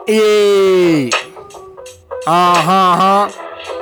E aham,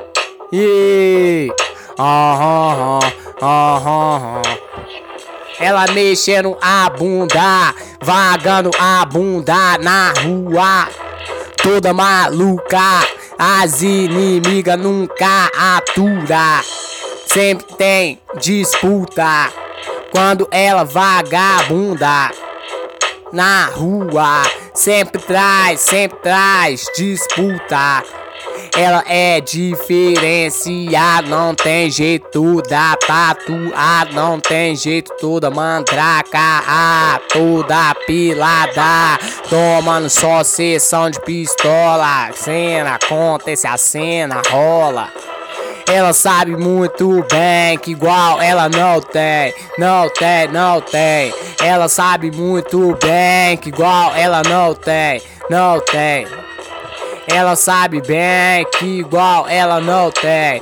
e aham, aham. Ela mexendo a bunda, vagando a bunda na rua, toda maluca. As inimigas nunca atura, sempre tem disputa quando ela vagabunda na rua, sempre traz disputa. Ela é diferenciada, não tem jeito da tatuada, não tem jeito, toda mandraca, toda pilada, tomando só sessão de pistola. Cena acontece, a cena rola. Ela sabe muito bem que igual ela não tem. Ela sabe muito bem que igual ela não tem. Ela sabe bem que igual ela não tem.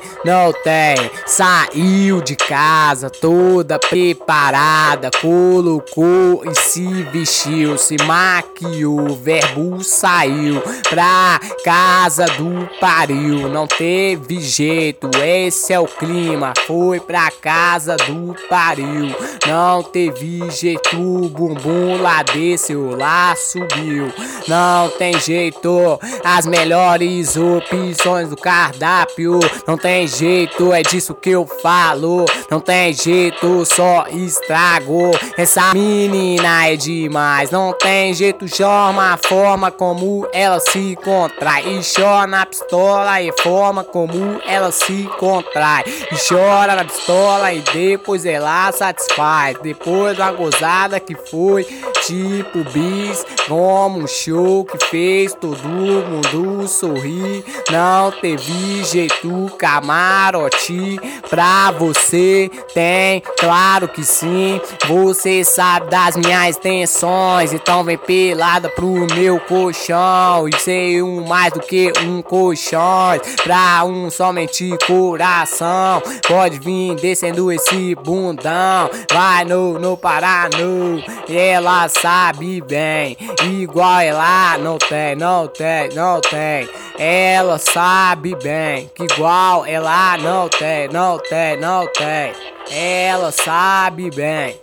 Saiu de casa toda preparada, colocou e se vestiu, se maquiou, verbo saiu pra casa do pariu. Não teve jeito, esse é o clima, foi pra casa do pariu. Não teve jeito, o bumbum lá desceu, lá subiu. Não tem jeito, as melhores opções do cardápio. Não tem jeito, é disso que eu falo. Não tem jeito, só estrago. Essa menina é demais. Não tem jeito, chama a forma como ela se contrai. E chora na pistola e forma como ela se contrai. E chora na pistola e depois ela satisfaz. Depois da gozada que foi tipo bis, como um show que fez todo mundo sorrir. Não teve jeito, camarote pra você tem, claro que sim. Você sabe das minhas intenções, então vem pelada pro meu colchão. E sei mais do que um colchão, pra um somente coração. Pode vir descendo esse bundão, vai no Paranô. E ela sabe bem, igual ela não tem. Ela sabe bem que igual ela não tem. Ela sabe bem.